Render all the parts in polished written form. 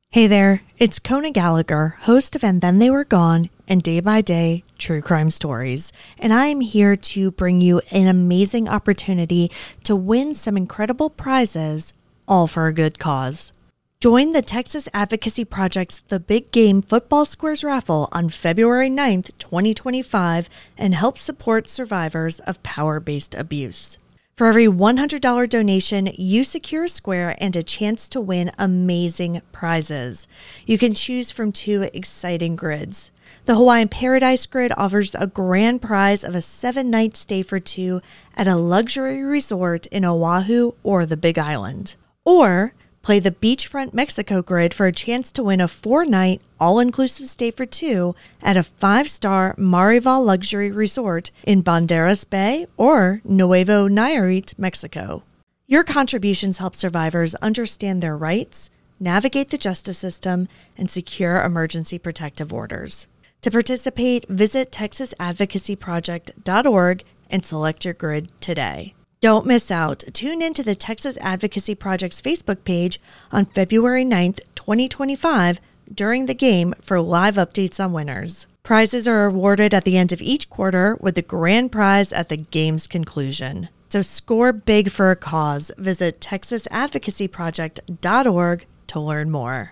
Hey there, it's Kona Gallagher, host of And Then They Were Gone and Day by Day True Crime Stories, and I am here to bring you an amazing opportunity to win some incredible prizes, all for a good cause. Join the Texas Advocacy Project's The Big Game Football Squares raffle on February 9th, 2025, and help support survivors of power-based abuse. For every $100 donation, you secure a square and a chance to win amazing prizes. You can choose from two exciting grids. The Hawaiian Paradise Grid offers a grand prize of a 7-night stay for two at a luxury resort in Oahu or the Big Island. Or play the Beachfront Mexico Grid for a chance to win a 4-night, all-inclusive stay for two at a 5-star Marival luxury resort in Banderas Bay or Nuevo Nayarit, Mexico. Your contributions help survivors understand their rights, navigate the justice system, and secure emergency protective orders. To participate, visit TexasAdvocacyProject.org and select your grid today. Don't miss out. Tune in to the Texas Advocacy Project's Facebook page on February 9th, 2025 during the game for live updates on winners. Prizes are awarded at the end of each quarter with the grand prize at the game's conclusion. So score big for a cause. Visit TexasAdvocacyProject.org to learn more.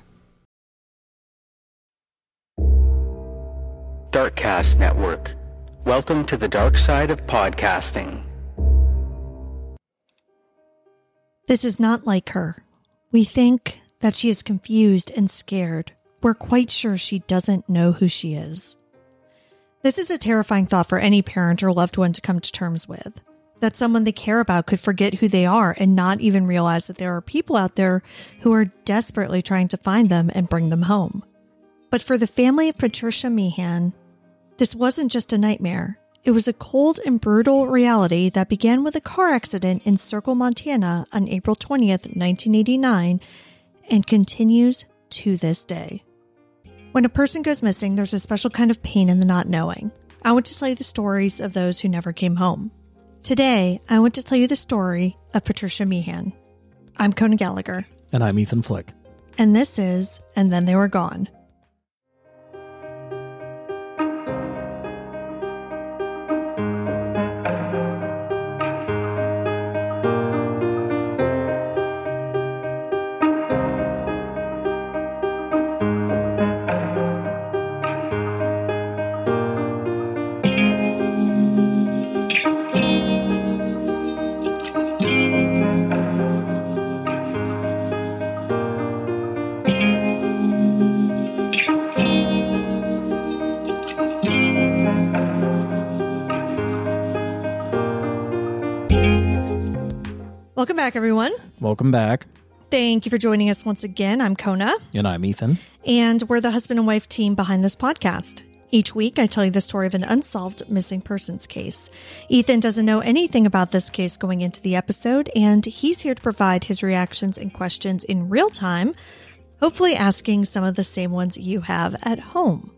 Darkcast Network. Welcome to the dark side of podcasting. This is not like her. We think that she is confused and scared. We're quite sure she doesn't know who she is. This is a terrifying thought for any parent or loved one to come to terms with. That someone they care about could forget who they are and not even realize that there are people out there who are desperately trying to find them and bring them home. But for the family of Patricia Meehan, this wasn't just a nightmare. It was a cold and brutal reality that began with a car accident in Circle, Montana on April 20th, 1989, and continues to this day. When a person goes missing, there's a special kind of pain in the not knowing. I want to tell you the stories of those who never came home. Today, I want to tell you the story of Patricia Meehan. I'm Kona Gallagher. And I'm Ethan Flick. And this is And Then They Were Gone. Welcome back, everyone. Welcome back. Thank you for joining us once again. I'm Kona. And I'm Ethan. And we're the husband and wife team behind this podcast. Each week, I tell you the story of an unsolved missing persons case. Ethan doesn't know anything about this case going into the episode, and he's here to provide his reactions and questions in real time, hopefully asking some of the same ones you have at home.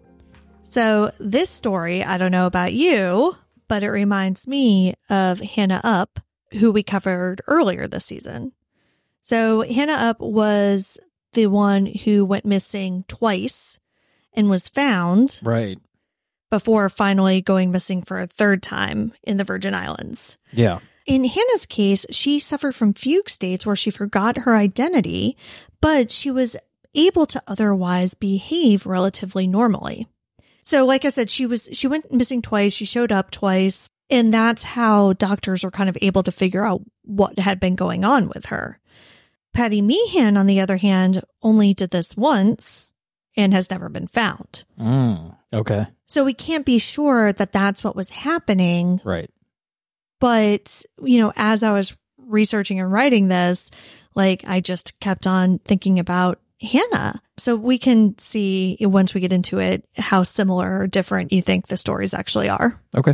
So this story, I don't know about you, but it reminds me of Hannah Up, who we covered earlier this season. So Hannah Up was the one who went missing twice and was found right before finally going missing for a third time in the Virgin Islands. Yeah. In Hannah's case, she suffered from fugue states where she forgot her identity, but she was able to otherwise behave relatively normally. So like I said, she went missing twice. She showed up twice. And that's how doctors were kind of able to figure out what had been going on with her. Patty Meehan, on the other hand, only did this once and has never been found. Okay. So we can't be sure that that's what was happening. Right. But, as I was researching and writing this, I just kept on thinking about Hannah. So we can see, once we get into it, how similar or different you think the stories actually are. Okay.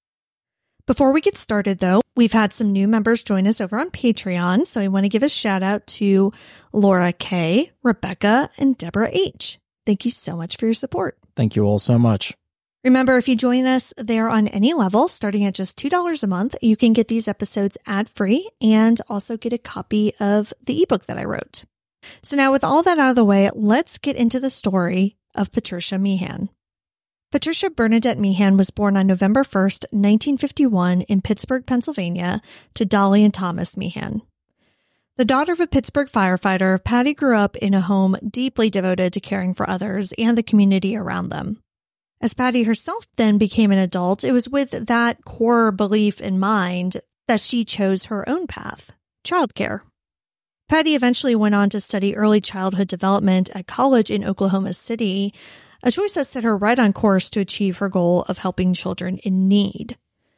Before we get started, though, we've had some new members join us over on Patreon, so I want to give a shout out to Laura K., Rebecca, and Deborah H. Thank you so much for your support. Thank you all so much. Remember, if you join us there on any level, starting at just $2 a month, you can get these episodes ad-free and also get a copy of the ebook that I wrote. So now with all that out of the way, let's get into the story of Patricia Meehan. Patricia Bernadette Meehan was born on November 1st, 1951 in Pittsburgh, Pennsylvania, to Dolly and Thomas Meehan. The daughter of a Pittsburgh firefighter, Patty grew up in a home deeply devoted to caring for others and the community around them. As Patty herself then became an adult, it was with that core belief in mind that she chose her own path, childcare. Patty eventually went on to study early childhood development at college in Oklahoma City, a choice that set her right on course to achieve her goal of helping children in need.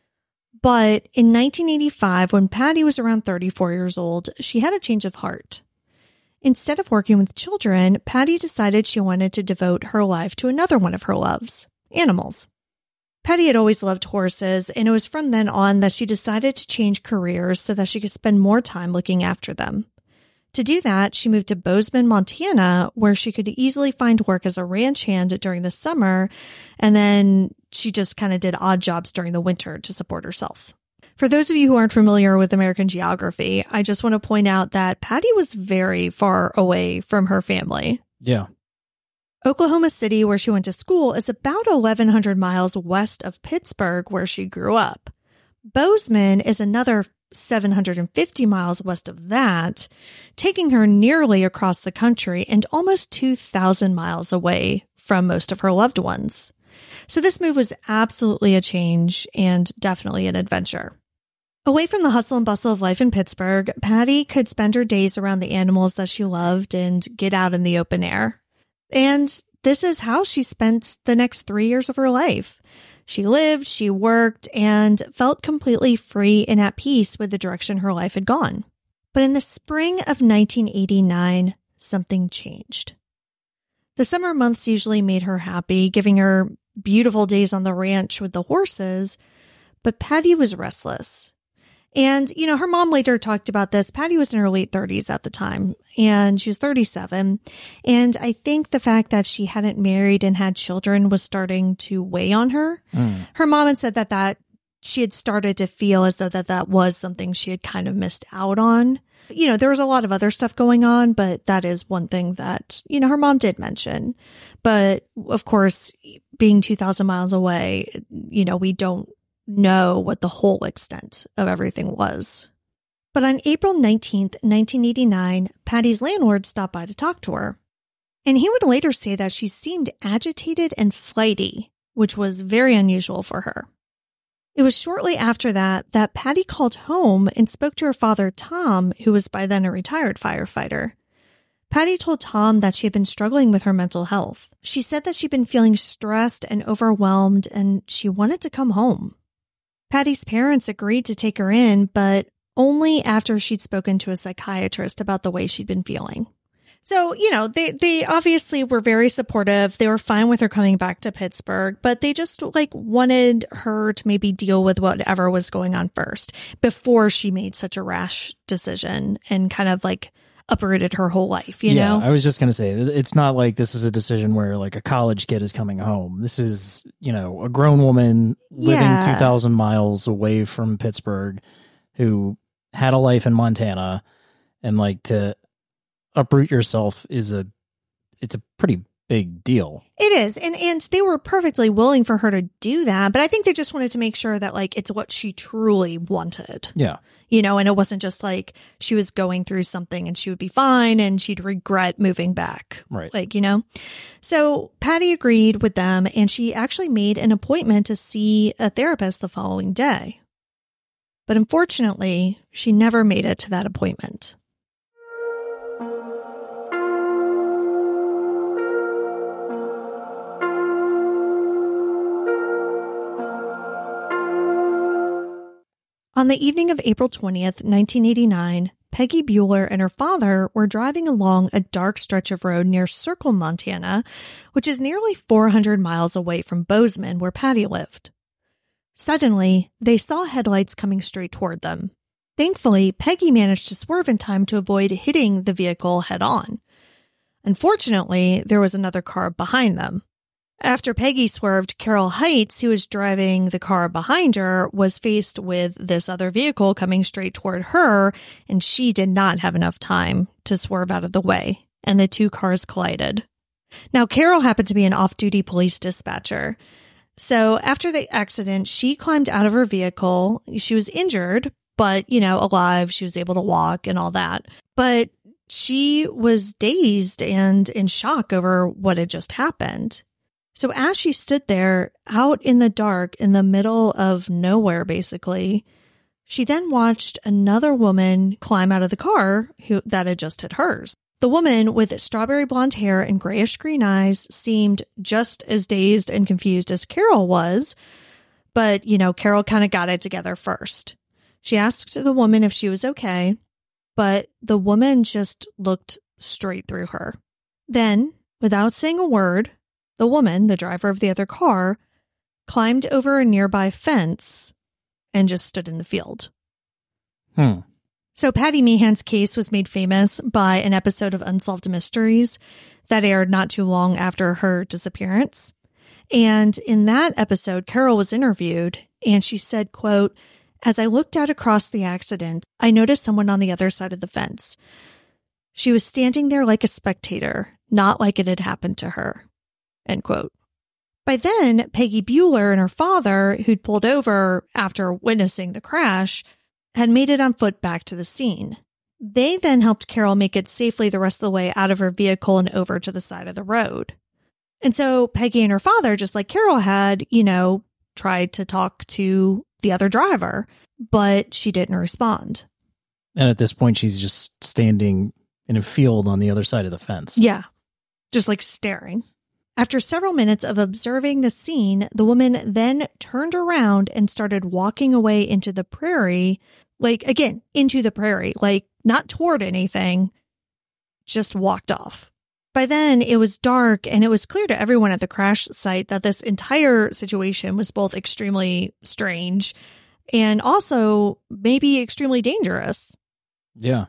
But in 1985, when Patty was around 34 years old, she had a change of heart. Instead of working with children, Patty decided she wanted to devote her life to another one of her loves, animals. Patty had always loved horses, and it was from then on that she decided to change careers so that she could spend more time looking after them. To do that, she moved to Bozeman, Montana, where she could easily find work as a ranch hand during the summer, and then she just kind of did odd jobs during the winter to support herself. For those of you who aren't familiar with American geography, I just want to point out that Patty was very far away from her family. Yeah. Oklahoma City, where she went to school, is about 1,100 miles west of Pittsburgh, where she grew up. Bozeman is another 750 miles west of that, taking her nearly across the country and almost 2,000 miles away from most of her loved ones. So this move was absolutely a change and definitely an adventure. Away from the hustle and bustle of life in Pittsburgh, Patty could spend her days around the animals that she loved and get out in the open air. And this is how she spent the next 3 years of her life. She lived, she worked, and felt completely free and at peace with the direction her life had gone. But in the spring of 1989, something changed. The summer months usually made her happy, giving her beautiful days on the ranch with the horses, but Patty was restless. And, her mom later talked about this. Patty was in her late 30s at the time, and she was 37. And I think the fact that she hadn't married and had children was starting to weigh on her. Her mom had said that she had started to feel as though that was something she had kind of missed out on. There was a lot of other stuff going on, but that is one thing that, her mom did mention. But of course, being 2,000 miles away, we don't know what the whole extent of everything was. But on April 19th, 1989, Patty's landlord stopped by to talk to her. And he would later say that she seemed agitated and flighty, which was very unusual for her. It was shortly after that Patty called home and spoke to her father, Tom, who was by then a retired firefighter. Patty told Tom that she had been struggling with her mental health. She said that she'd been feeling stressed and overwhelmed, and she wanted to come home. Patty's parents agreed to take her in, but only after she'd spoken to a psychiatrist about the way she'd been feeling. So, they obviously were very supportive. They were fine with her coming back to Pittsburgh, but they just wanted her to maybe deal with whatever was going on first before she made such a rash decision and kind of uprooted her whole life, you know? I was just going to say, it's not like this is a decision where a college kid is coming home. This is, a grown woman living 2,000 miles away from Pittsburgh who had a life in Montana, and to uproot yourself it's a pretty big deal. It is. And they were perfectly willing for her to do that. But I think they just wanted to make sure that it's what she truly wanted. Yeah. And it wasn't just she was going through something and she would be fine and she'd regret moving back. Right. So Patty agreed with them, and she actually made an appointment to see a therapist the following day. But unfortunately, she never made it to that appointment. On the evening of April 20th, 1989, Peggy Bueller and her father were driving along a dark stretch of road near Circle, Montana, which is nearly 400 miles away from Bozeman, where Patty lived. Suddenly, they saw headlights coming straight toward them. Thankfully, Peggy managed to swerve in time to avoid hitting the vehicle head-on. Unfortunately, there was another car behind them. After Peggy swerved, Carol Heights, who was driving the car behind her, was faced with this other vehicle coming straight toward her, and she did not have enough time to swerve out of the way, and the two cars collided. Now, Carol happened to be an off-duty police dispatcher. So after the accident, she climbed out of her vehicle. She was injured, but, alive. She was able to walk and all that. But she was dazed and in shock over what had just happened. So as she stood there out in the dark in the middle of nowhere, basically, she then watched another woman climb out of the car that had just hit hers. The woman with strawberry blonde hair and grayish green eyes seemed just as dazed and confused as Carol was. But, Carol kind of got it together first. She asked the woman if she was okay, but the woman just looked straight through her. Then, without saying a word, the woman, the driver of the other car, climbed over a nearby fence and just stood in the field. So Patty Meehan's case was made famous by an episode of Unsolved Mysteries that aired not too long after her disappearance. And in that episode, Carol was interviewed and she said, quote, "As I looked out across the accident, I noticed someone on the other side of the fence. She was standing there like a spectator, not like it had happened to her." End quote. By then, Peggy Bueller and her father, who'd pulled over after witnessing the crash, had made it on foot back to the scene. They then helped Carol make it safely the rest of the way out of her vehicle and over to the side of the road. And so Peggy and her father, just like Carol had, tried to talk to the other driver, but she didn't respond. And at this point, she's just standing in a field on the other side of the fence. Yeah, just like staring. After several minutes of observing the scene, the woman then turned around and started walking away into the prairie, into the prairie, not toward anything, just walked off. By then, it was dark, and it was clear to everyone at the crash site that this entire situation was both extremely strange and also maybe extremely dangerous. Yeah.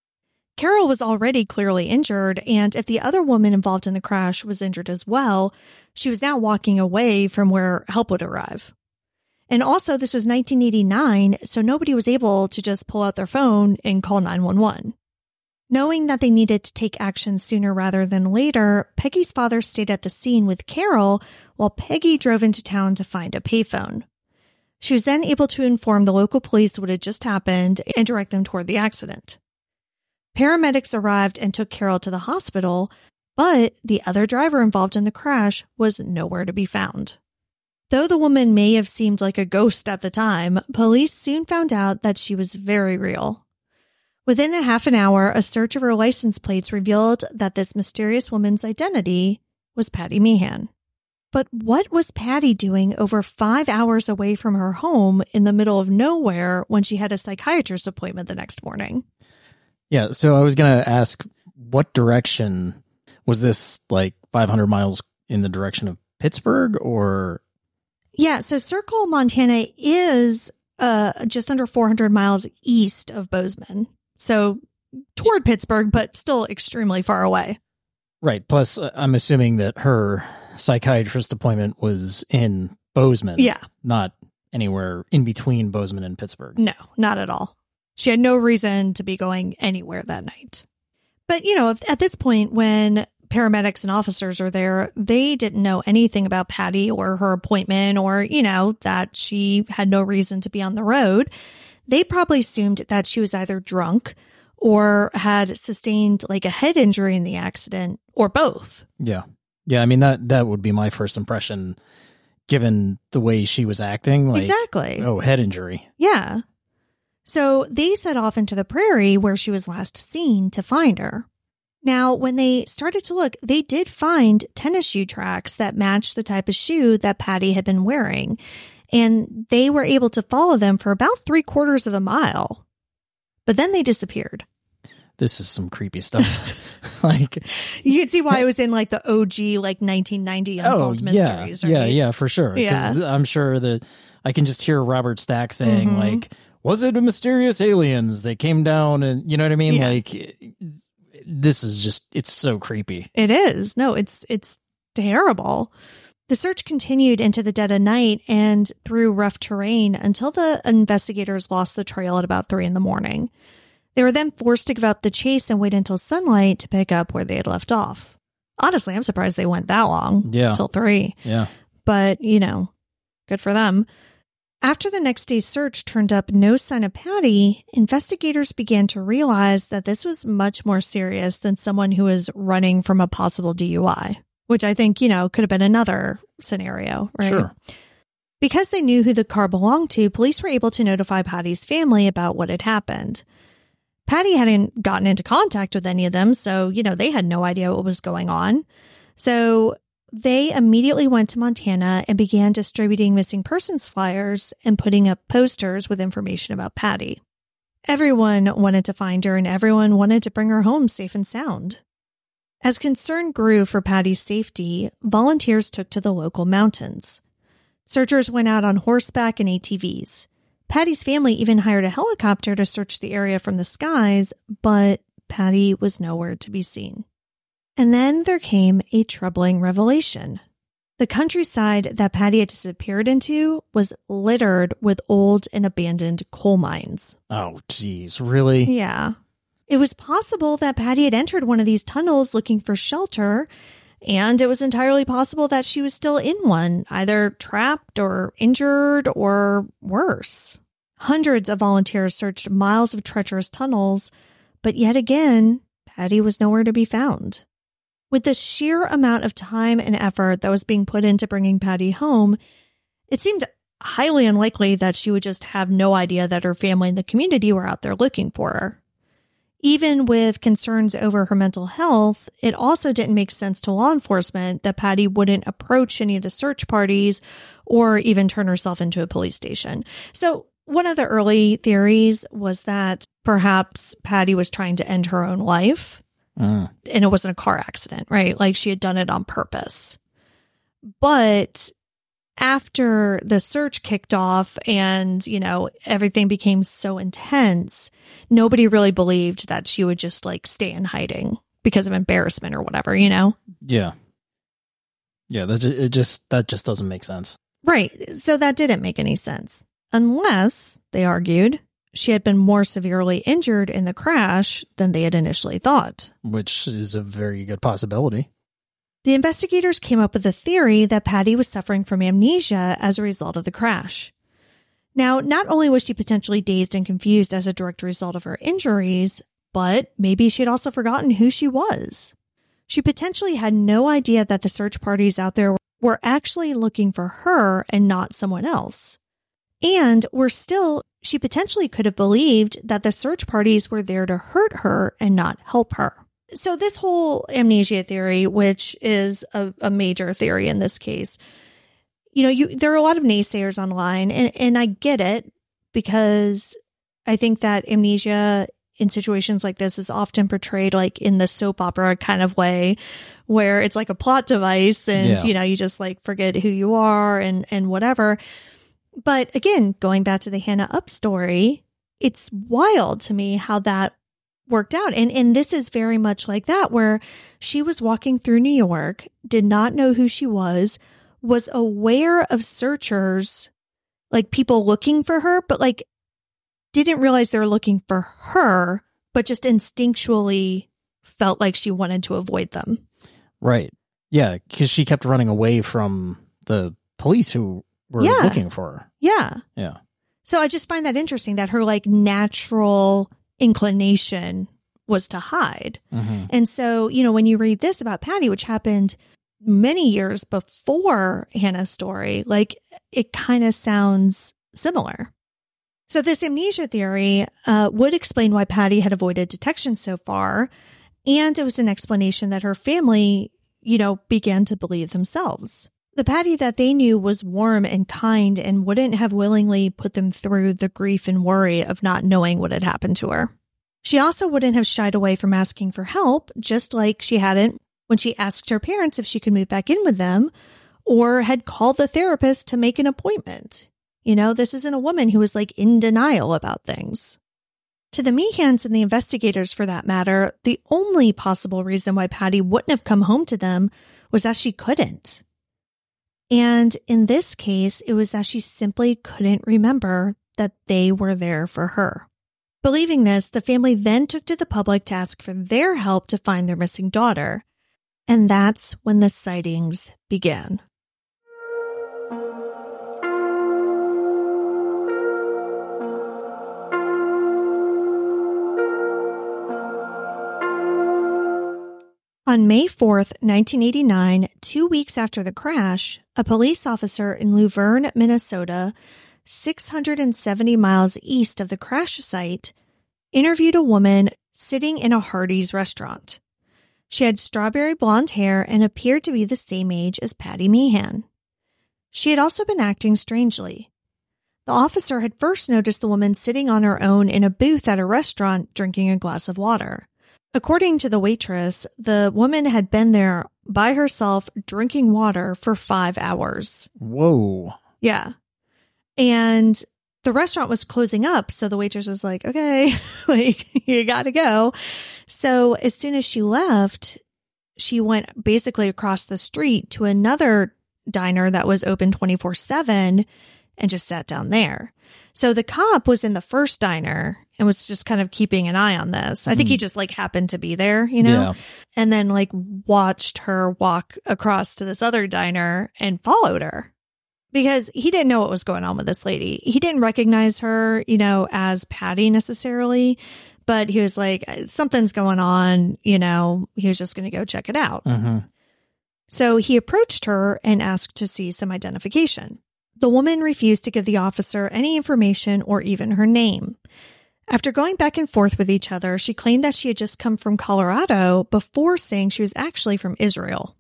Carol was already clearly injured, and if the other woman involved in the crash was injured as well, she was now walking away from where help would arrive. And also, this was 1989, so nobody was able to just pull out their phone and call 911. Knowing that they needed to take action sooner rather than later, Peggy's father stayed at the scene with Carol while Peggy drove into town to find a payphone. She was then able to inform the local police what had just happened and direct them toward the accident. Paramedics arrived and took Carol to the hospital, but the other driver involved in the crash was nowhere to be found. Though the woman may have seemed like a ghost at the time, police soon found out that she was very real. Within a half an hour, a search of her license plates revealed that this mysterious woman's identity was Patty Meehan. But what was Patty doing over 5 hours away from her home in the middle of nowhere when she had a psychiatrist appointment the next morning? Yeah, so I was going to ask, what direction was this, 500 miles in the direction of Pittsburgh, or? Yeah, so Circle, Montana is just under 400 miles east of Bozeman. So toward Pittsburgh, but still extremely far away. Right. Plus, I'm assuming that her psychiatrist appointment was in Bozeman. Yeah. Not anywhere in between Bozeman and Pittsburgh. No, not at all. She had no reason to be going anywhere that night. But, at this point, when paramedics and officers are there, they didn't know anything about Patty or her appointment or, that she had no reason to be on the road. They probably assumed that she was either drunk or had sustained a head injury in the accident, or both. Yeah. Yeah, I mean, that would be my first impression, given the way she was acting. Exactly. Oh, head injury. Yeah. So they set off into the prairie where she was last seen to find her. Now, when they started to look, they did find tennis shoe tracks that matched the type of shoe that Patty had been wearing, and they were able to follow them for about 3/4 of a mile. But then they disappeared. This is some creepy stuff. You can see why it was in the OG 1990 Unsolved Mysteries. Right? Yeah, for sure. Because I'm sure that I can just hear Robert Stack saying was it a mysterious aliens? They came down and, you know what I mean? Yeah. This is just, it's so creepy. It is. No, it's terrible. The search continued into the dead of night and through rough terrain until the investigators lost the trail at about 3 a.m. They were then forced to give up the chase and wait until sunlight to pick up where they had left off. Honestly, I'm surprised they went that long. Yeah. Till 3. Yeah. But, good for them. After the next day's search turned up no sign of Patty, investigators began to realize that this was much more serious than someone who was running from a possible DUI, which I think, could have been another scenario, right? Sure. Because they knew who the car belonged to, police were able to notify Patty's family about what had happened. Patty hadn't gotten into contact with any of them, so, they had no idea what was going on. So they immediately went to Montana and began distributing missing persons flyers and putting up posters with information about Patty. Everyone wanted to find her and everyone wanted to bring her home safe and sound. As concern grew for Patty's safety, volunteers took to the local mountains. Searchers went out on horseback and ATVs. Patty's family even hired a helicopter to search the area from the skies, but Patty was nowhere to be seen. And then there came a troubling revelation. The countryside that Patty had disappeared into was littered with old and abandoned coal mines. Oh, geez, really? Yeah. It was possible that Patty had entered one of these tunnels looking for shelter, and it was entirely possible that she was still in one, either trapped or injured or worse. Hundreds of volunteers searched miles of treacherous tunnels, but yet again, Patty was nowhere to be found. With the sheer amount of time and effort that was being put into bringing Patty home, it seemed highly unlikely that she would just have no idea that her family and the community were out there looking for her. Even with concerns over her mental health, it also didn't make sense to law enforcement that Patty wouldn't approach any of the search parties or even turn herself into a police station. So one of the early theories was that perhaps Patty was trying to end her own life. And it wasn't a car accident, right? Like she had done it on purpose. But after the search kicked off and, everything became so intense, nobody really believed that she would just stay in hiding because of embarrassment or whatever, Yeah. Yeah, that just doesn't make sense. Right. So that didn't make any sense. Unless, they argued, she had been more severely injured in the crash than they had initially thought. Which is a very good possibility. The investigators came up with a theory that Patty was suffering from amnesia as a result of the crash. Now, not only was she potentially dazed and confused as a direct result of her injuries, but maybe she had also forgotten who she was. She potentially had no idea that the search parties out there were actually looking for her and not someone else. And she potentially could have believed that the search parties were there to hurt her and not help her. So this whole amnesia theory, which is a major theory in this case, there are a lot of naysayers online, and I get it because I think that amnesia in situations like this is often portrayed like in the soap opera kind of way, where it's like a plot device and, you just forget who you are and whatever. But again, going back to the Hannah Up story, it's wild to me how that worked out. And this is very much like that, where she was walking through New York, did not know who she was aware of searchers, people looking for her, but didn't realize they were looking for her, but just instinctually felt like she wanted to avoid them. Right. Yeah, because she kept running away from the police who were looking for her. Yeah. Yeah. So I just find that interesting that her natural inclination was to hide. Mm-hmm. And so, when you read this about Patty, which happened many years before Hannah's story, it kind of sounds similar. So this amnesia theory would explain why Patty had avoided detection so far. And it was an explanation that her family, began to believe themselves. The Patty that they knew was warm and kind and wouldn't have willingly put them through the grief and worry of not knowing what had happened to her. She also wouldn't have shied away from asking for help, just like she hadn't when she asked her parents if she could move back in with them, or had called the therapist to make an appointment. This isn't a woman who was in denial about things. To the Meehans and the investigators, for that matter, the only possible reason why Patty wouldn't have come home to them was that she couldn't. And in this case, it was that she simply couldn't remember that they were there for her. Believing this, the family then took to the public to ask for their help to find their missing daughter. And that's when the sightings began. On May 4th, 1989, 2 weeks after the crash, a police officer in Luverne, Minnesota, 670 miles east of the crash site, interviewed a woman sitting in a Hardee's restaurant. She had strawberry blonde hair and appeared to be the same age as Patty Meehan. She had also been acting strangely. The officer had first noticed the woman sitting on her own in a booth at a restaurant drinking a glass of water. According to the waitress, the woman had been there by herself drinking water for 5 hours. Whoa. Yeah. And the restaurant was closing up, so the waitress was like, okay, like, you gotta go. So as soon as she left, she went basically across the street to another diner that was open 24/7 and just sat down there. So the cop was in the first diner and was just kind of keeping an eye on this. I think he just like happened to be there, you know, and then like watched her walk across to this other diner and followed her because he didn't know what was going on with this lady. He didn't recognize her, you know, as Patty necessarily, but he was like, something's going on, you know, he was just going to go check it out. So he approached her and asked to see some identification. The woman refused to give the officer any information or even her name. After going back and forth with each other, she claimed that she had just come from Colorado before saying she was actually from Israel.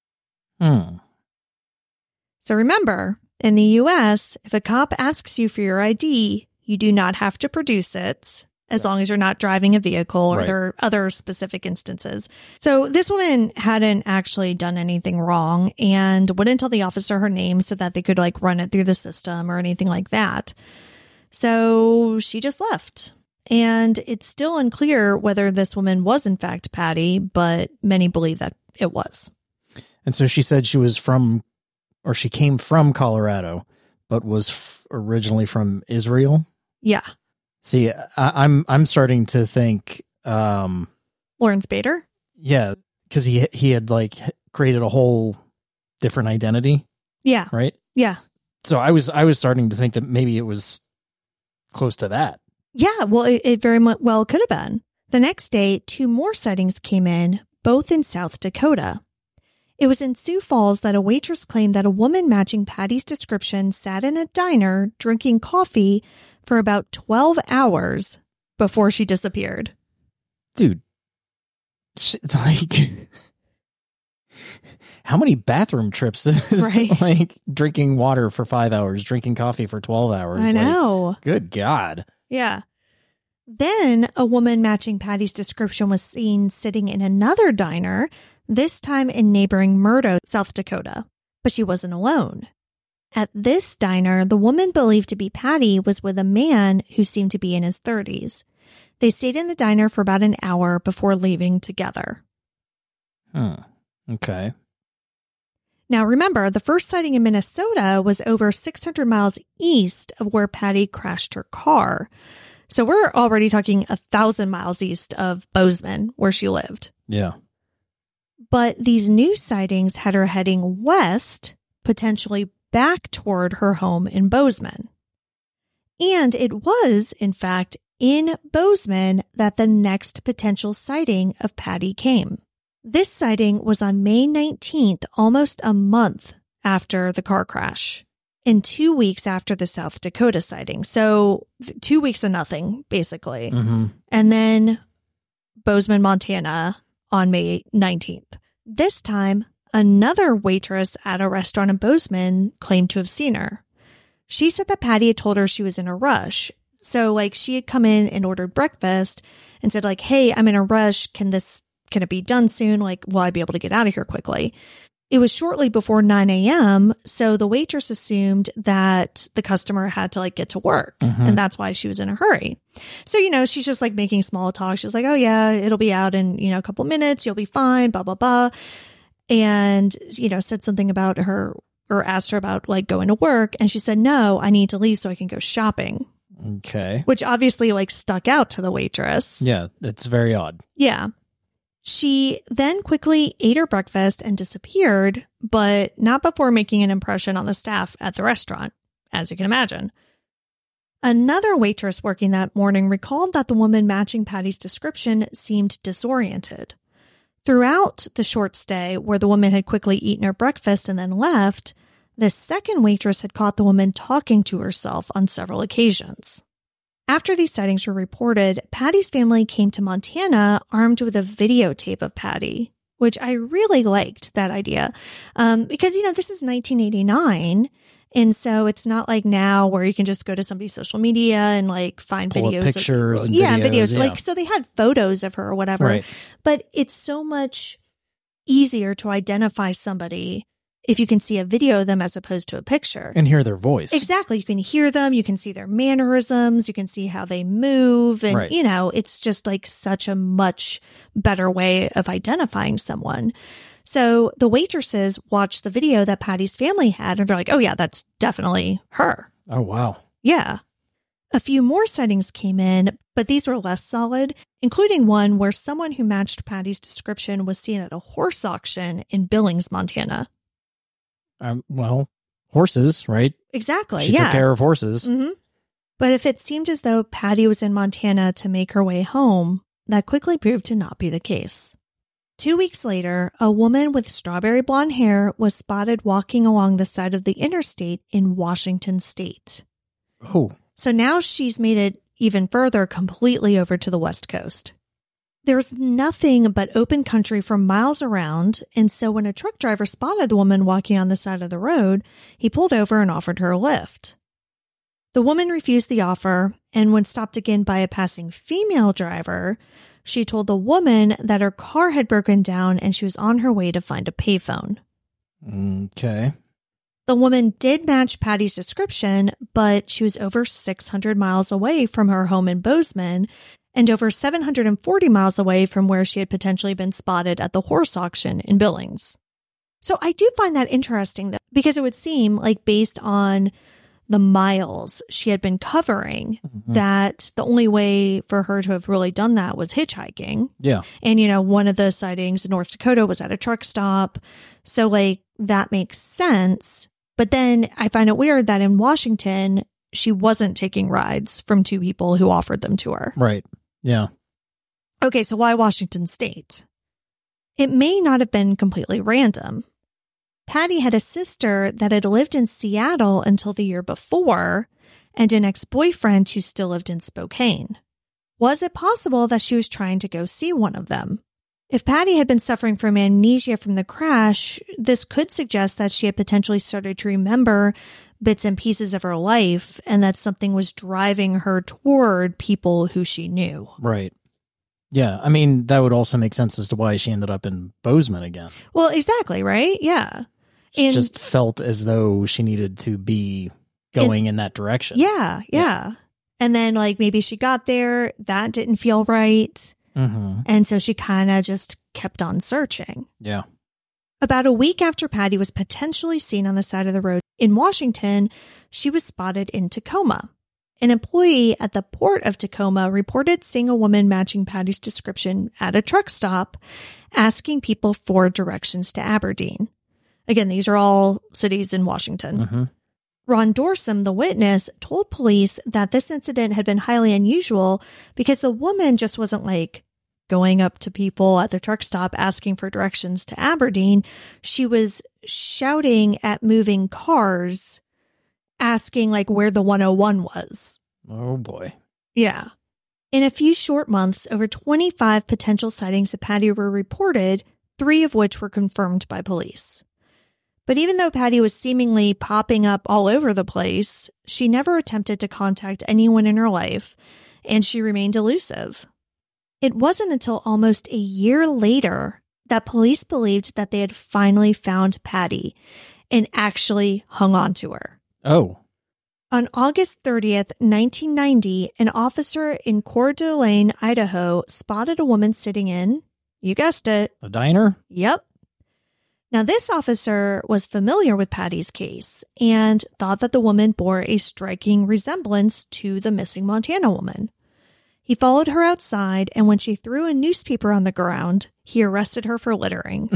So remember, in the U.S., if a cop asks you for your ID, you do not have to produce it as long as you're not driving a vehicle or there are other specific instances. So this woman hadn't actually done anything wrong and wouldn't tell the officer her name so that they could like run it through the system or anything like that. So she just left. And it's still unclear whether this woman was in fact Patty, but many believe that it was. And so she said she was from, or she came from Colorado, but was originally from Israel? Yeah. See, I'm starting to think Lawrence Bader? Yeah, because he had like created a whole different identity. Yeah. Right? Yeah. So I was starting to think that maybe it was close to that. Yeah, well, it very well could have been. The next day, 2 more sightings came in, both in South Dakota. It was in Sioux Falls that a waitress claimed that a woman matching Patty's description sat in a diner drinking coffee for about 12 hours before she disappeared. Dude, it's like, how many bathroom trips is like drinking water for 5 hours, drinking coffee for 12 hours? I know. Like, good God. Yeah. Then a woman matching Patty's description was seen sitting in another diner, this time in neighboring Murdo, South Dakota. But she wasn't alone. At this diner, the woman believed to be Patty was with a man who seemed to be in his 30s. They stayed in the diner for about an hour before leaving together. Okay. Now remember, the first sighting in Minnesota was over 600 miles east of where Patty crashed her car. So we're already talking 1,000 miles east of Bozeman, where she lived. Yeah. But these new sightings had her heading west, potentially back toward her home in Bozeman. And it was, in fact, in Bozeman that the next potential sighting of Patty came. This sighting was on May 19th, almost a month after the car crash, and 2 weeks after the South Dakota sighting. So 2 weeks of nothing, basically. And then Bozeman, Montana on May 19th. This time, another waitress at a restaurant in Bozeman claimed to have seen her. She said that Patty had told her she was in a rush. So like she had come in and ordered breakfast and said like, hey, I'm in a rush. Can it be done soon? Like, will I be able to get out of here quickly? It was shortly before 9 a.m. So the waitress assumed that the customer had to like get to work. And that's why she was in a hurry. So, you know, she's just like making small talk. She's like, oh yeah, it'll be out in, you know, a couple minutes. You'll be fine, blah, blah, blah. And, you know, said something about her or asked her about like going to work. And she said, no, I need to leave so I can go shopping. Okay. Which obviously like stuck out to the waitress. Yeah, it's very odd. Yeah. She then quickly ate her breakfast and disappeared, but not before making an impression on the staff at the restaurant, as you can imagine. Another waitress working that morning recalled that the woman matching Patty's description seemed disoriented. Throughout the short stay, where the woman had quickly eaten her breakfast and then left, the second waitress had caught the woman talking to herself on several occasions. After these sightings were reported, Patty's family came to Montana armed with a videotape of Patty, which I really liked that idea. Because, this is 1989. And so it's not like now where you can just go to somebody's social media and like find Pull videos. Up pictures and videos. Yeah. Like, so they had photos of her or whatever. Right. But it's so much easier to identify somebody if you can see a video of them as opposed to a picture. And hear their voice. Exactly. You can hear them. You can see their mannerisms. You can see how they move. And, Right. it's just like such a much better way of identifying someone. So the waitresses watched the video that Patty's family had, and they're like, oh, yeah, that's definitely her. Oh, wow. Yeah. A few more sightings came in, but these were less solid, including one where someone who matched Patty's description was seen at a horse auction in Billings, Montana. Well, horses, right? Exactly. She yeah. took care of horses. Mm-hmm. But if it seemed as though Patty was in Montana to make her way home, that quickly proved to not be the case. 2 weeks later, a woman with strawberry blonde hair was spotted walking along the side of the interstate in Washington state. Oh. So now she's made it even further completely over to the West Coast. There's nothing but open country for miles around, and so when a truck driver spotted the woman walking on the side of the road, he pulled over and offered her a lift. The woman refused the offer, and when stopped again by a passing female driver, she told the woman that her car had broken down and she was on her way to find a payphone. Okay. The woman did match Patty's description, but she was over 600 miles away from her home in Bozeman and over 740 miles away from where she had potentially been spotted at the horse auction in Billings. So I do find that interesting, though, because it would seem like based on the miles she had been covering, that the only way for her to have really done that was hitchhiking. Yeah. And, one of the sightings in North Dakota was at a truck stop. So, that makes sense. But then I find it weird that in Washington, she wasn't taking rides from two people who offered them to her. Right. Yeah. Okay, so why Washington State? It may not have been completely random. Patty had a sister that had lived in Seattle until the year before, and an ex-boyfriend who still lived in Spokane. Was it possible that she was trying to go see one of them? If Patty had been suffering from amnesia from the crash, this could suggest that she had potentially started to remember bits and pieces of her life, and that something was driving her toward people who she knew. Right. Yeah. I mean, that would also make sense as to why she ended up in Bozeman again. Well, exactly, right? Yeah. She just felt as though she needed to be going in that direction. Yeah. And then maybe she got there, that didn't feel right. Mm-hmm. And so she kind of just kept on searching. Yeah. About a week after Patty was potentially seen on the side of the road in Washington, she was spotted in Tacoma. An employee at the port of Tacoma reported seeing a woman matching Patty's description at a truck stop, asking people for directions to Aberdeen. Again, these are all cities in Washington. Mm-hmm. Ron Dorsum, the witness, told police that this incident had been highly unusual because the woman just wasn't going up to people at the truck stop asking for directions to Aberdeen. She was shouting at moving cars, asking where the 101 was. Oh boy. Yeah. In a few short months, over 25 potential sightings of Patty were reported, 3 of which were confirmed by police. But even though Patty was seemingly popping up all over the place, she never attempted to contact anyone in her life, and she remained elusive. It wasn't until almost a year later that police believed that they had finally found Patty and actually hung on to her. Oh. On August 30th, 1990, an officer in Coeur d'Alene, Idaho, spotted a woman sitting in, you guessed it, A diner? yep. Now, this officer was familiar with Patty's case and thought that the woman bore a striking resemblance to the missing Montana woman. He followed her outside, and when she threw a newspaper on the ground, he arrested her for littering.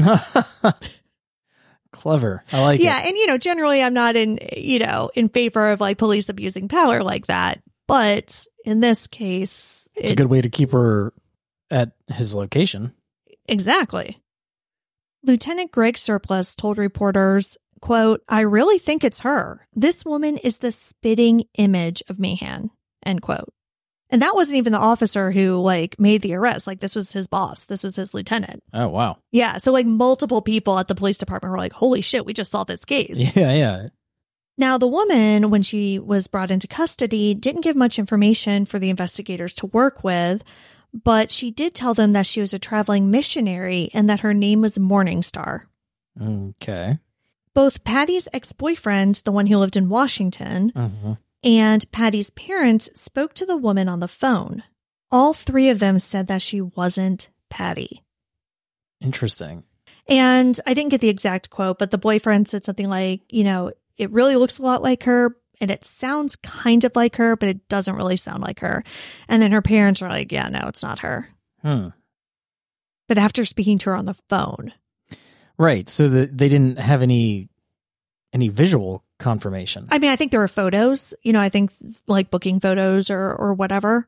Clever. I like it. Yeah, and, generally I'm not in favor of, like, police abusing power like that. But in this case... It's a good way to keep her at his location. Exactly. Lieutenant Greg Surplus told reporters, quote, "I really think it's her. This woman is the spitting image of Mahan," end quote. And that wasn't even the officer who, like, made the arrest. Like, this was his boss. This was his lieutenant. Oh, wow. Yeah. So, like, multiple people at the police department were like, holy shit, we just saw this case. Yeah. Now, the woman, when she was brought into custody, didn't give much information for the investigators to work with, but she did tell them that she was a traveling missionary and that her name was Morningstar. Okay. Both Patty's ex-boyfriend, the one who lived in Washington, and Patty's parents spoke to the woman on the phone. All three of them said that she wasn't Patty. Interesting. And I didn't get the exact quote, but the boyfriend said something like, it really looks a lot like her, and it sounds kind of like her, but it doesn't really sound like her. And then her parents are like, yeah, no, it's not her. But after speaking to her on the phone. Right. So they didn't have any visual confirmation. I mean, I think there were photos, I think like booking photos or whatever.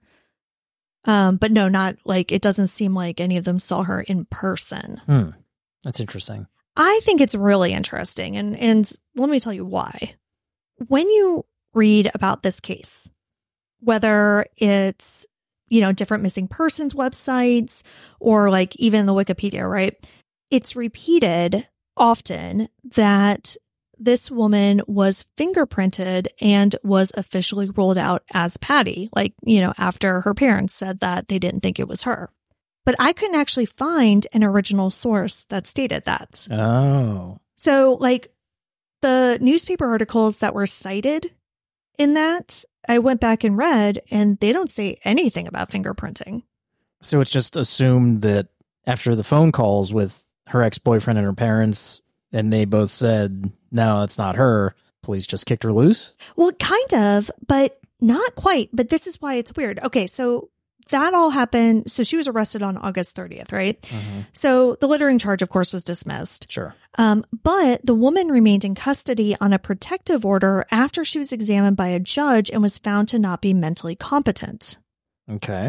But no, not like, it doesn't seem like any of them saw her in person. That's interesting. I think it's really interesting. And let me tell you why. When you read about this case, whether it's, different missing persons websites or like even the Wikipedia, right? It's repeated often that this woman was fingerprinted and was officially ruled out as Patty, like, after her parents said that they didn't think it was her. But I couldn't actually find an original source that stated that. Oh. So, like, the newspaper articles that were cited in that, I went back and read, and they don't say anything about fingerprinting. So it's just assumed that after the phone calls with her ex-boyfriend and her parents, and they both said, no, that's not her, police just kicked her loose? Well, kind of, but not quite. But this is why it's weird. Okay, so that all happened. So she was arrested on August 30th, right? So the littering charge, of course, was dismissed. Sure. But the woman remained in custody on a protective order after she was examined by a judge and was found to not be mentally competent. Okay.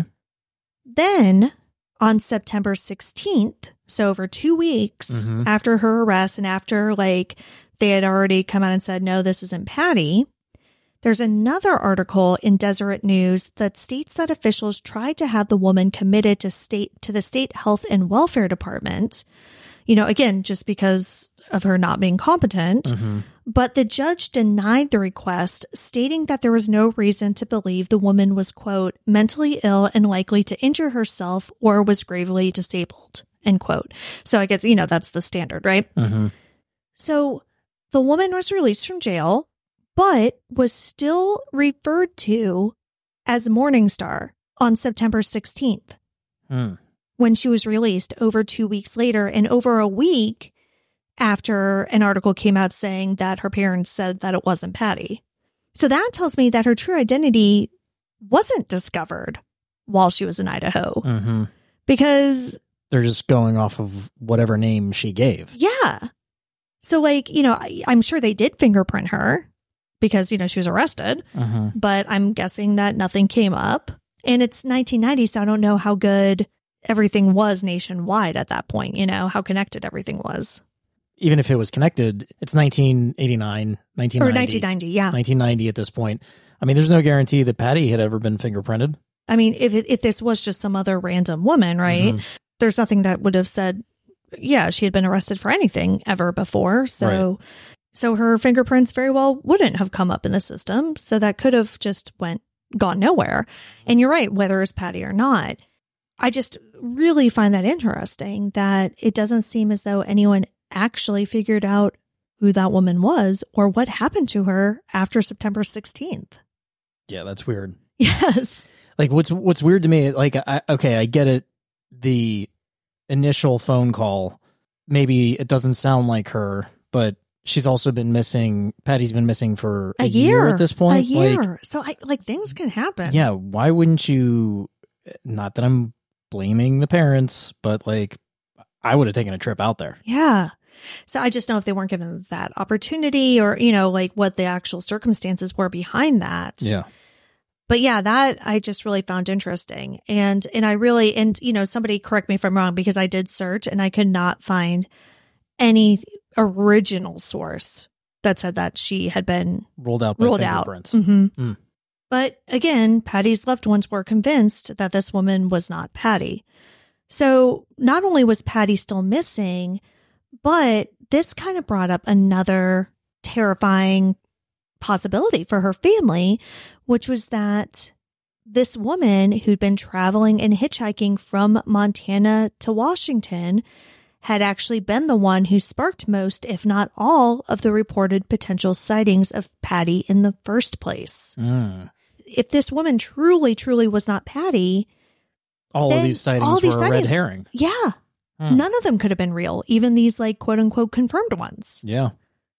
Then on September 16th, so over 2 weeks after her arrest and after like they had already come out and said, no, this isn't Patty, there's another article in Deseret News that states that officials tried to have the woman committed to the state health and welfare department, again, just because of her not being competent. But the judge denied the request, stating that there was no reason to believe the woman was, quote, mentally ill and likely to injure herself or was gravely disabled, end quote. So I guess, that's the standard, right? So the woman was released from jail, but was still referred to as Morningstar on September 16th when she was released over 2 weeks later and over a week after an article came out saying that her parents said that it wasn't Patty. So that tells me that her true identity wasn't discovered while she was in Idaho because they're just going off of whatever name she gave. Yeah. So like, I'm sure they did fingerprint her because, she was arrested, but I'm guessing that nothing came up. And it's 1990, so I don't know how good everything was nationwide at that point, how connected everything was. Even if it was connected, it's 1989, 1990. Or 1990, yeah. 1990 at this point. I mean, there's no guarantee that Patty had ever been fingerprinted. I mean, if this was just some other random woman, right? There's nothing that would have said, yeah, she had been arrested for anything ever before. So her fingerprints very well wouldn't have come up in the system. So that could have just gone nowhere. And you're right, whether it's Patty or not. I just really find that interesting that it doesn't seem as though anyone actually figured out who that woman was or what happened to her after September 16th. Yeah, that's weird. Yes. Like what's weird to me, like, I get it. The initial phone call maybe it doesn't sound like her, but she's also been missing. Patty's been missing for a year at this point. A year. So things can happen. Yeah. Why wouldn't you? Not that I'm blaming the parents, but like I would have taken a trip out there. Yeah. So I just know if they weren't given that opportunity or, like what the actual circumstances were behind that. Yeah. But yeah, that I just really found interesting. And I really, somebody correct me if I'm wrong, because I did search and I could not find any original source that said that she had been ruled out by fingerprints. Mm-hmm. But again, Patty's loved ones were convinced that this woman was not Patty. So not only was Patty still missing, but this kind of brought up another terrifying possibility for her family, which was that this woman who'd been traveling and hitchhiking from Montana to Washington had actually been the one who sparked most, if not all, of the reported potential sightings of Patty in the first place. If this woman truly, truly was not Patty, all of these sightings were a red herring. Yeah. None of them could have been real, even these quote unquote confirmed ones. Yeah.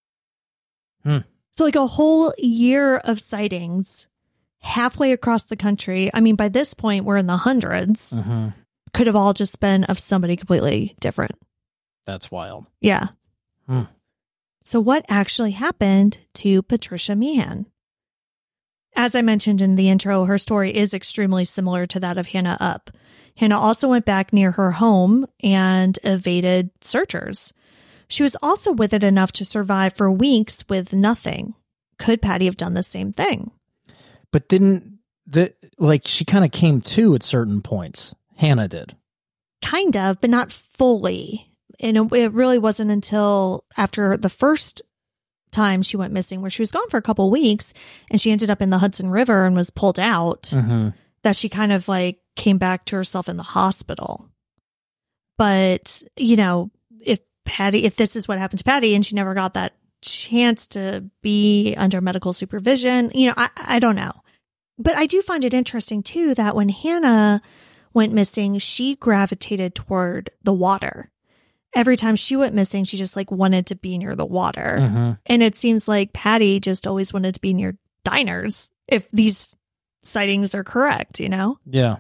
So a whole year of sightings halfway across the country. I mean, by this point, we're in the hundreds. Mm-hmm. Could have all just been of somebody completely different. That's wild. Yeah. So what actually happened to Patricia Meehan? As I mentioned in the intro, her story is extremely similar to that of Hannah Upp. Hannah also went back near her home and evaded searchers. She was also withered enough to survive for weeks with nothing. Could Patty have done the same thing? But didn't she kind of came to at certain points? Hannah did. Kind of, but not fully. And it really wasn't until after the first time she went missing, where she was gone for a couple of weeks and she ended up in the Hudson River and was pulled out, that she kind of came back to herself in the hospital. But, if this is what happened to Patty and she never got that chance to be under medical supervision, I don't know. But I do find it interesting too that when Hannah went missing, she gravitated toward the water. Every time she went missing, she just wanted to be near the water. And it seems like Patty just always wanted to be near diners, if these sightings are correct, Yeah.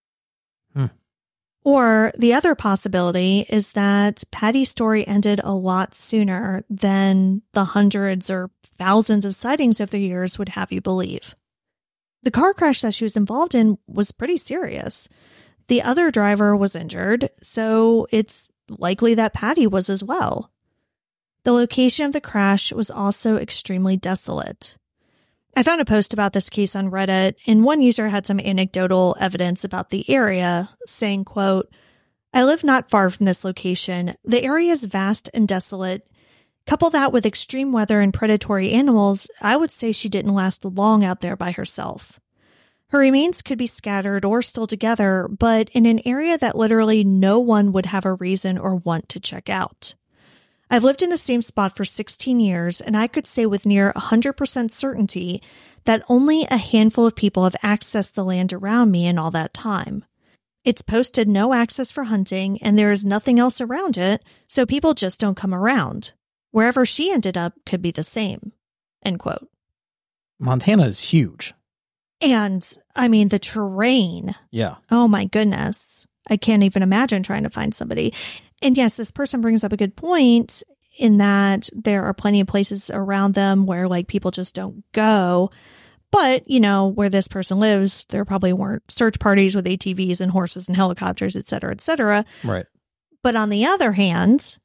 Or the other possibility is that Patty's story ended a lot sooner than the hundreds or thousands of sightings over the years would have you believe. The car crash that she was involved in was pretty serious. The other driver was injured, so it's likely that Patty was as well. The location of the crash was also extremely desolate. I found a post about this case on Reddit, and one user had some anecdotal evidence about the area, saying, quote, "I live not far from this location. The area is vast and desolate. Couple that with extreme weather and predatory animals, I would say she didn't last long out there by herself. Her remains could be scattered or still together, but in an area that literally no one would have a reason or want to check out. I've lived in the same spot for 16 years, and I could say with near 100% certainty that only a handful of people have accessed the land around me in all that time. It's posted no access for hunting, and there is nothing else around it, so people just don't come around. Wherever she ended up could be the same." End quote. Montana is huge. And, I mean, the terrain. Yeah. Oh, my goodness. I can't even imagine trying to find somebody. And yes, this person brings up a good point in that there are plenty of places around them where people just don't go. But, where this person lives, there probably weren't search parties with ATVs and horses and helicopters, et cetera, et cetera. Right. But on the other hand,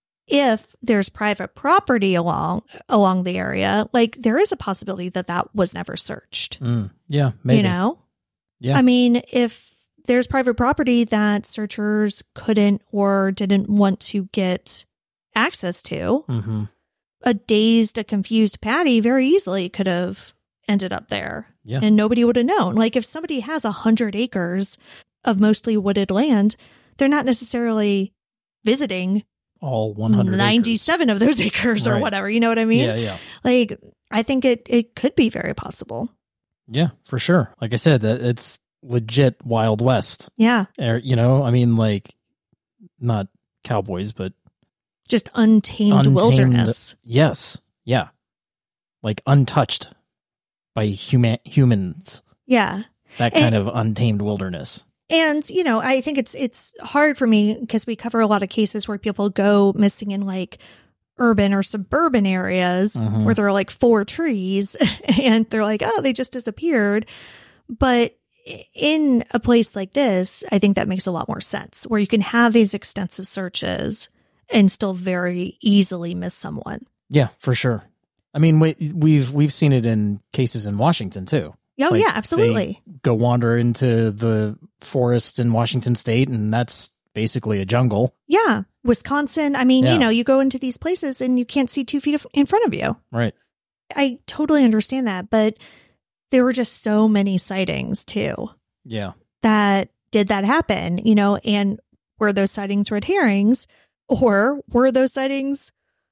if there's private property along the area, there is a possibility that was never searched. Yeah, maybe. Yeah. I mean, if there's private property that searchers couldn't or didn't want to get access to, a dazed, a confused Patty very easily could have ended up there. Yeah. And nobody would have known. If somebody has 100 acres of mostly wooded land, they're not necessarily visiting all 197 of those acres or whatever. You know what I mean? Yeah. I think it could be very possible. Yeah, for sure. Like I said, that it's legit Wild West. Yeah. Not cowboys, but Just untamed wilderness. Yes. Yeah. Like untouched by humans. Yeah. That kind of untamed wilderness. And, you know, I think it's hard for me because we cover a lot of cases where people go missing in like urban or suburban areas where there are like 4 trees and they're like, oh, they just disappeared. But in a place like this, I think that makes a lot more sense, where you can have these extensive searches and still very easily miss someone. Yeah, for sure. I mean, we've seen it in cases in Washington too. Oh, like, yeah, absolutely. They go wander into the forest in Washington state, and that's basically a jungle. Yeah. Wisconsin. I mean, you know, you go into these places and you can't see 2 feet in front of you. Right. I totally understand that, but there were just so many sightings too. Yeah. That did that happen, you know, and were those sightings red herrings, or were those sightings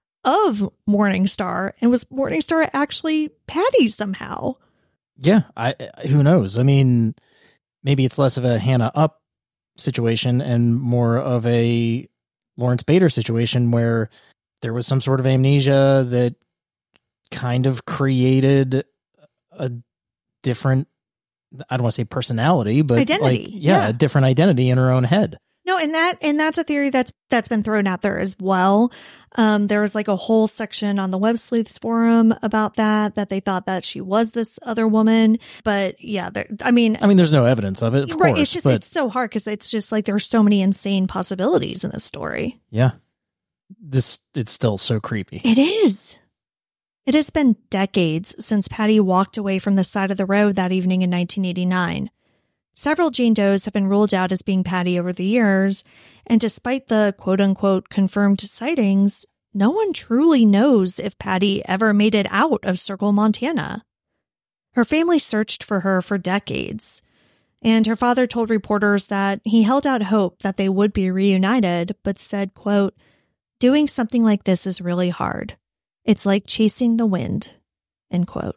of Morningstar, and was Morningstar actually Patty somehow? Yeah. Who knows? I mean, maybe it's less of a Hannah Up situation and more of a Lawrence Bader situation where there was some sort of amnesia that kind of created a different, I don't want to say personality, but identity. Like, a different identity in her own head. No, and that's a theory that's been thrown out there as well. There was like a whole section on the Web Sleuths forum about that they thought that she was this other woman. But yeah, I mean, there's no evidence of it, of right? course, It's so hard because it's just like there's so many insane possibilities in this story. Yeah, it's still so creepy. It is. It has been decades since Patty walked away from the side of the road that evening in 1989. Several Jane Does have been ruled out as being Patty over the years, and despite the quote-unquote confirmed sightings, no one truly knows if Patty ever made it out of Circle, Montana. Her family searched for her for decades, and her father told reporters that he held out hope that they would be reunited, but said, quote, "Doing something like this is really hard. It's like chasing the wind," end quote.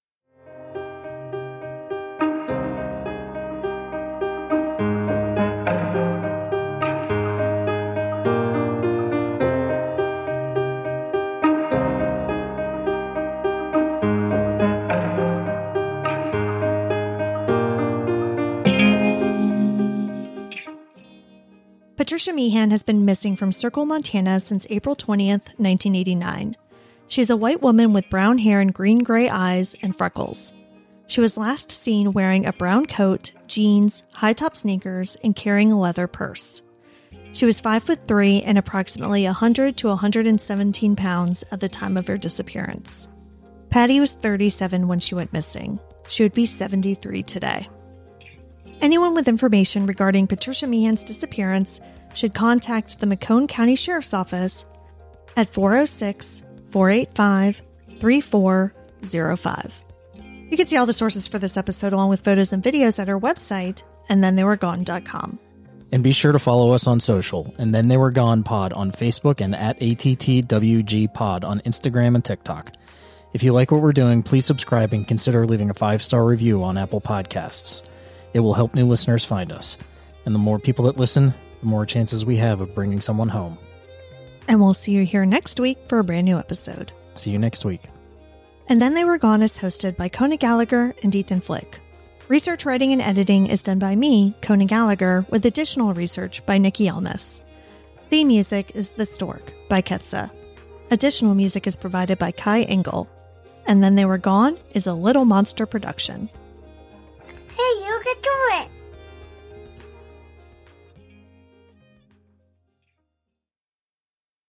Patricia Meehan has been missing from Circle, Montana since April 20th, 1989. She's a white woman with brown hair and green-gray eyes and freckles. She was last seen wearing a brown coat, jeans, high-top sneakers, and carrying a leather purse. She was 5'3" and approximately 100 to 117 pounds at the time of her disappearance. Patty was 37 when she went missing. She would be 73 today. Anyone with information regarding Patricia Meehan's disappearance should contact the Macomb County Sheriff's Office at 406-485-3405. You can see all the sources for this episode along with photos and videos at our website, andthentheywere.gone.com. And be sure to follow us on social, And Then They Were Gone Pod on Facebook and at ATTWG Pod on Instagram and TikTok. If you like what we're doing, please subscribe and consider leaving a 5-star review on Apple Podcasts. It will help new listeners find us. And the more people that listen, the more chances we have of bringing someone home. And we'll see you here next week for a brand new episode. See you next week. And Then They Were Gone is hosted by Kona Gallagher and Ethan Flick. Research, writing, and editing is done by me, Kona Gallagher, with additional research by Nikki Elmas. Theme music is The Stork by Ketsa. Additional music is provided by Kai Engel. And Then They Were Gone is a Little Monster production.